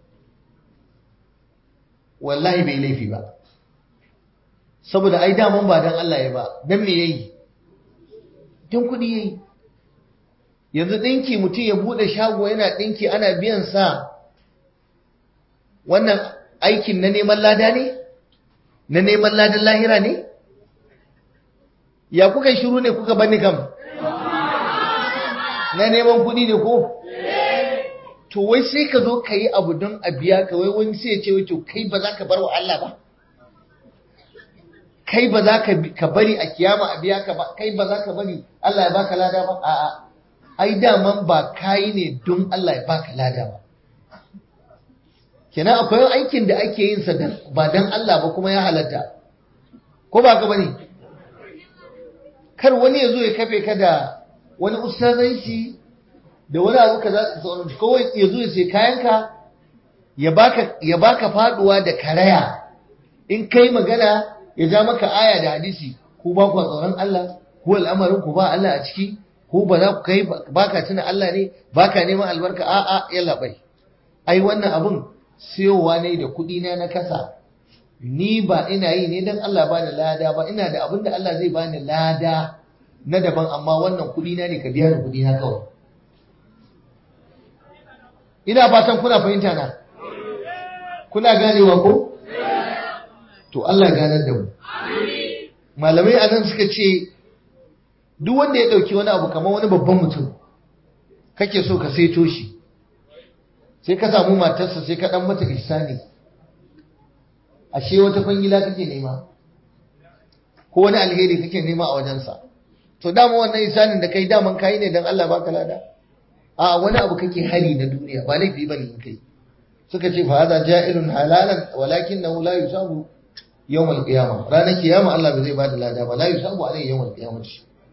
A: wallahi bai laifi ba saboda ai daman ba dan Allah ya ba dan me yayi dan kuɗi yayi. Yanzu dinki mutum ya bude shago yana dinki ana biyan sa wannan aikin na neman lada ne na neman ladan lahira ne? Ya kuka shiru ne kuka bani kam na neman kuɗi ne ko? To wai sai ka zo ka yi abu don a biya ka wai wani sai ya ce wai to kai ba za ka bar wa Allah ba? Kai ba za ka bari a kiyama a biya ka ba? Kai ba za ka bari Allah ya baka lada ba? A'a, ai daman ba kayi ne don Allah ya baka lada ba. Kenan akwai aikin da ake yin sa ba don Allah ba kuma ya halatta. Ko ba ka bane? Kar wani ya zo ya kafe ka da wani ustazanci da wani abu ka za su kawai ya zo ya sai kayanka ya baka ya baka faduwa da karaya in kai magana ya ja maka aya da hadisi ku ba ku tsoron Allah ku al'amarin ku ba Allah a ciki ku ba za ku kai baka tuna Allah ne baka neman albarka a a yalla bai ai wannan abun siyowa ne da kudi na na kasa ni ba ina yi ne dan Allah ba ni lada ba ina da abin da Allah zai bani lada na daban amma wannan kudi na ne ka biya ni kudi na kawai. Ina fatan kuna fahimta na kuna ganewa ko to Allah ya ganar da mu. Malamai anan suka ce duk wanda ya dauki wani abu kamar wani babban mutum kake so ka saito shi sai ka samu matarsa sai ka dan mata ihsani ashe wata kwangila kake nema ko wani alheri kake nema a wajensa to dama wannan ihsanin da kai daman kai ne dan Allah baka lada a wani abu kake hari na duniya ba laifi bane in kai suka ce fa hada ja'ilun halalan walakinahu la yusabu yawm al-qiyamah ranar kiyama Allah bai zai bada lada ba la yusabu alai yawm al-qiyamah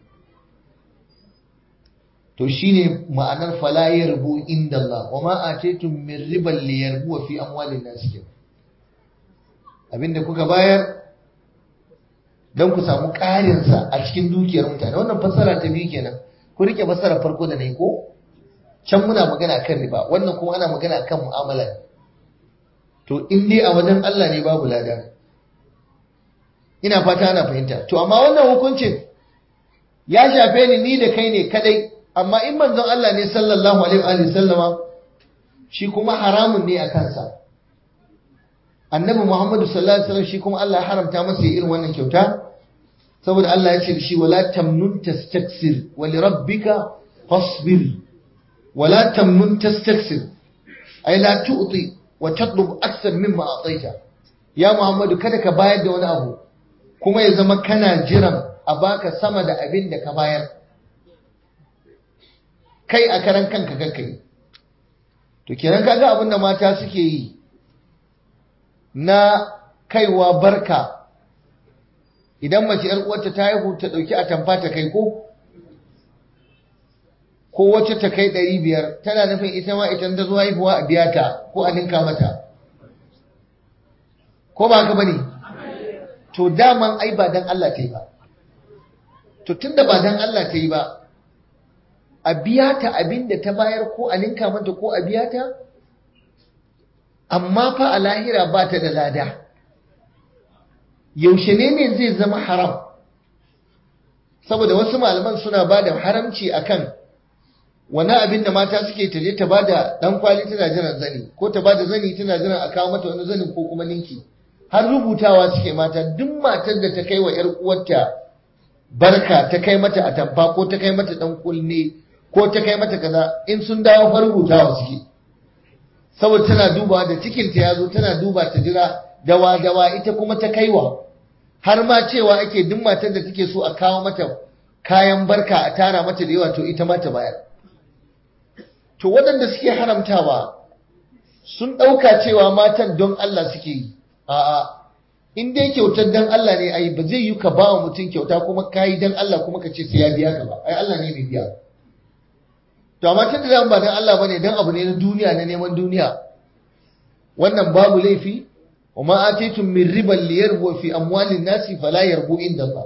A: to shine ma'anar fala yarbu inda Allah wa ma ataytum min riban li yarbu fi amwalin nas abinda kuka bayar don ku samu ƙarinsa a cikin dukiyar mutane. Wannan fassara ta biyu kenan. Ku rike fassara farko da nayi ko? Can muna magana kan riba, wannan kuma ana magana kan mu'amala. To in dai a wajen Allah ne babu lada. Ina fata ana fahimta. To amma wannan hukuncin ya shafe ni ni da kai ne kadai, amma in manzon Allah ne sallallahu alaihi wa sallama shi kuma haramun ne a kansa. Annabi Muhammadu sallallahu alaihi wasallam shi kuma Allah ya haramta masa irin wannan kyauta, saboda Allah ya ce da shi wala tamnun tastaksir wa li rabbika fasbir wala tamnun tastaksir ay la tu'ti wa tatlub akthar mimma ataita. Ya Muhammadu kada ka bayar da wani abu kuma ya zama kana jiran a baka sama da abin da ka bayar, kai a karan kanka kakkai. To kenan kaga abin da mata suke yi na kaiwa barka, idan mace ‘yar uwarta ta haihu ta ɗauki atamfa ta kai ko ko wacce ta kai ɗari biyar, tana nufin ita ma ita ta zo haihuwa a biya ta ko a ninka mata, ko ba haka bane? To daman ai ba dan Allah ta yi ba. To tunda ba dan Allah ta yi ba, a biya ta abin da ta bayar ko a ninka mata ko a biya ta, amma fa a lahira ba ta da lada. Yaushe ne ne zai zama haram? Saboda wasu malaman suna ba da haramci akan wani abin da mata suke taje ta ba da ɗan kwali tana jiran zani, ko ta ba da zani tana jiran a kawo mata wani zanin ko kuma ninki. Har rubutawa suke mata, duk matar da ta kai wa ‘yar uwarta barka, ta kai mata atamfa ko ta kai mata ɗan kunne ko ta kai mata kaza, in sun dawo fa rubutawa suke. Saboda tana dubawa da cikinta ya zo, tana duba ta jira dawa-dawa ita kuma ta kaiwa. Har ma cewa ake duk matar da take so a kawo mata kayan barka a tara mata da yawa to ita ma ta bayar. To waɗanda suke haramtawa sun ɗauka cewa matan don Allah suke yi. A'a, in dai kyautar dan Allah ne ai ba zai yi ka ba wa mutum kyauta kuma ka yi dan Allah kuma ka ce sai ya biya ka ba. Ai Allah ne mai biya. To amma tun da ba dan Allah bane, dan abu ne na duniya, na neman duniya, wannan babu laifi. wa ma ataytum min riban liyarbu fi amwalin nasi fala yarbu inda Allah.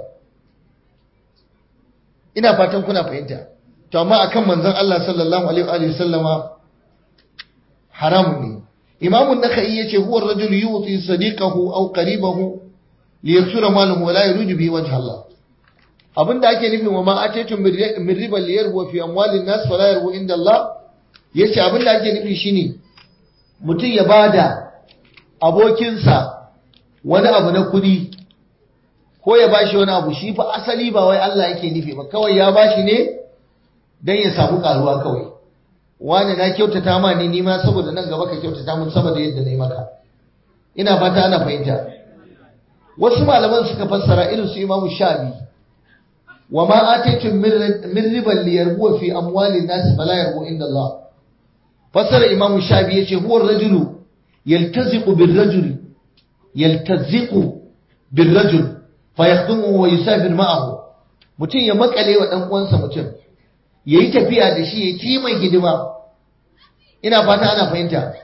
A: Ina fatan kuna fahimta. To amma akan manzon Allah sallallahu alaihi wa sallama haramun ne. Imam an-Nakhai yace huwa ar-rajul yuti sadiqahu aw qaribahu liyaksura malahu wa la yuridu bihi wajha Allah. Abinda ake nufi wa ma ataytum min riban liyarbu fi amwalin nas fala yarbu inda Allah, yace abinda ake nufi shine mutum ya bada abokinsa wani abu na kudi ko ya bashi wani abu, shi fa asali ba wai Allah yake nufi ba, kawai ya bashi ne dan ya samu karuwa kawai. Wani na kyautata ma ni nima saboda nan gaba ka kyautata mun saboda yadda nayi maka. Ina fata ana fahimta. Wasu malaman suka fassara irin su Imam Shafi, wa ma ataytum min riban liyarbu fi amwalin nas fala yarbu inda Allah. Fassara Imam Shafi yace huwa ar-rajulu yaltaziqu bir-rajuli yaltaziqu bir-rajul fayakhdumu wa yusafir ma'ahu. Mutum ya makale wa dan uwansa mutum, yayi tafiya da shi, yayi ci mai hidima. Ina fata ana fahimta.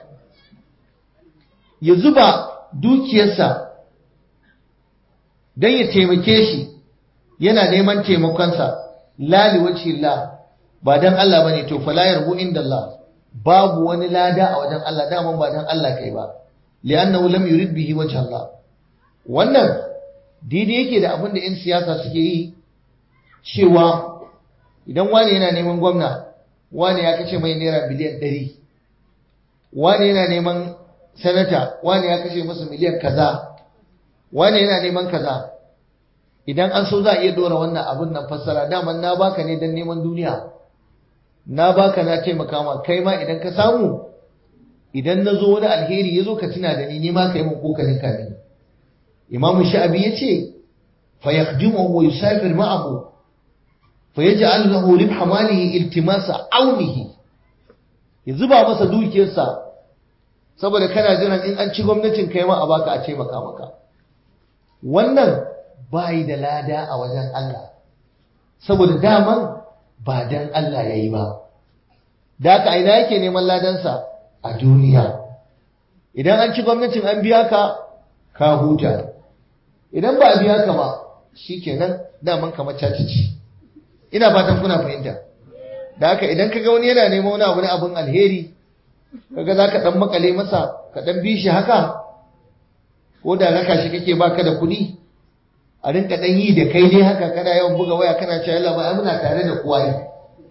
A: Ya zuba dukiyarsa dan ya taimake shi, yana neman taimakonsa, la liwajhi Allah, ba dan Allah bane, to fala yarbu inda Allah. Babu wani lada a wajen Allah, daman ba dan Allah kai ba, li'annahu lam yurid bihi wajha Allah. Wannan daidai yake da abin da 'yan siyasa suke yi, cewa idan wani yana neman gwamna, wani ya kashe mai naira biliyan ɗari, wani yana neman sanata, wani ya kashe masa miliyan kaza, wani yana neman kaza. Idan an so za a iya dora wannan abin nan fassara, daman na baka ne don neman duniya, na baka na taimaka ma, kai ma idan ka samu, idan na zo wani alheri ya zo ka tuna da ni, ni ma ka yi mun kokarin ka ne. Imam Sha'abi ya ce fa yakhdimuhu wa yusafir ma'ahu fa yaj'al lahu ribha malihi iltimasa aunihi. Ya zuba masa dukiyarsa saboda kana jiran in an ci gwamnatin kai ma a baka a taimaka maka. Wannan bai da lada a wajen Allah, saboda daman ba dan Allah yayi ba. Da haka ina yake neman ladansa? A duniya. Idan an ci gwamnatin an biya ka, ka huta. Idan ba a biya ka ba, shikenan daman kamar caci ce. Ina fatan kuna fahimta. Da haka idan kaga wani yana neman wani abu ne abin alheri, kaga zaka dan makale masa ka dan bi shi haka, ko da raka shi kake baka da kuɗi a rinka dan yi da kai dai haka, kana yawan buga waya kana cewa Allah ba muna tare da kowa yi,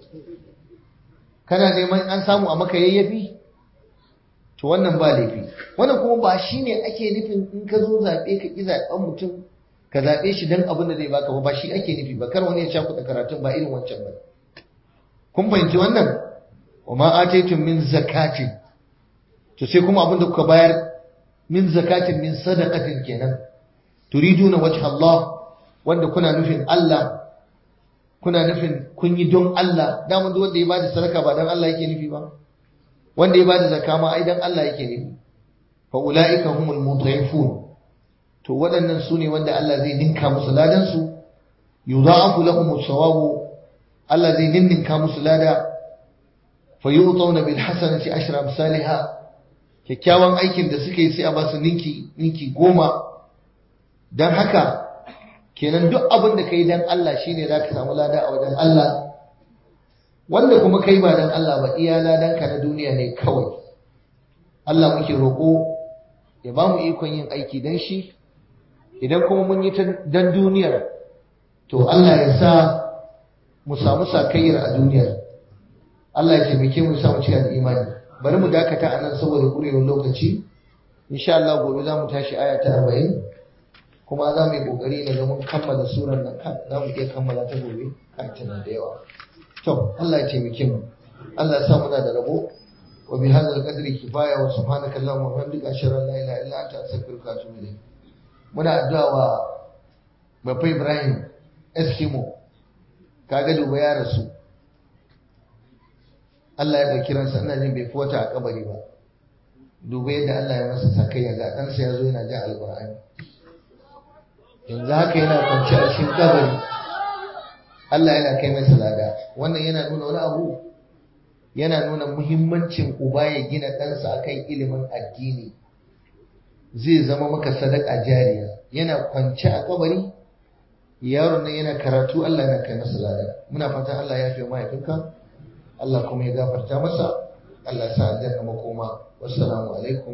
A: kana neman an samu a maka yayyafi, to wannan ba laifi. Wannan kuma ba shine ake nufin in ka zo zabe ka ki zaben mutum ka zabe shi dan abin da zai baka ba, ba shi ake nufi ba. Kar wani ya sha kuɗa karatun ba irin wancan ba. Kun fahimci wannan? Wa ma ataitum min zakatin, to sai kuma abin da kuka bayar min zakatin min sadaqatin kenan, turiduna wajha Allah, wanda kuna nufin Allah, kuna nufin kun yi don Allah. Daman duk wanda ya bada sadaka ba dan Allah yake nufi ba, wanda ya bada zakka ma ai dan Allah yake nufi. Fa ulaika humul mudhifun, to waɗannan su ne wanda Allah zai ninka musu ladan su, yudha'afu lahumus sawabu, Allah zai ninninka musu lada. Fa yu'tawna bil hasanati ashra amsalha, kyakkyawan aikin da suka yi sai a ba su ninki ninki goma. Dan haka kenan duk abin da kai dan Allah shine zaka samu lada a wajen Allah, wanda kuma kai ba dan Allah ba iya ladan ka na duniya ne kawai. Allah muke roƙo ya ba mu ikon yin aiki dan shi. Idan kuma mun yi ta dan duniyar, to Allah ya sa mu samu sakayyar a duniyar. Allah ya taimake mu samu cika da imani. Bari mu dakata a nan saboda kurewar lokaci. Insha Allah gobe za mu tashi aya ta arba'in, kuma za mu yi kokari na ga mun kammala surar nan. Za mu iya kammala ta gobe, kan tana da yawa. To Allah ya taimake mu, Allah ya sa muna da rabo. Wa bi hadzal qadri kifaya, wa subhanaka allahumma wa bihamdika ashhadu an la ilaha illa anta astaghfiruka wa atubu ilayk. Muna addu'a wa Baba Ibrahim Eskimo, kaga duba ya rasu, Allah ya ɗauki ransa, ina jin bai fi wata a kabari ba. Duba yadda Allah ya masa sakayya, ga ɗansa ya zo yana jan alƙur'ani, yanzu haka yana kwanci a cikin kabari, Allah yana kai masa lada. Wannan yana nuna wani abu, yana nuna muhimmancin uba ya gina ɗansa akan ilimin addini, zai zama maka sadaka jariya. Yana kwanci a kabari, yaron nan yana karatu, Allah yana kai masa lada. Muna fatan Allah ya fi mahaifinka, Allah kuma ya gafarta masa, Allah ya sa aljanna makoma. Wassalamu alaikum.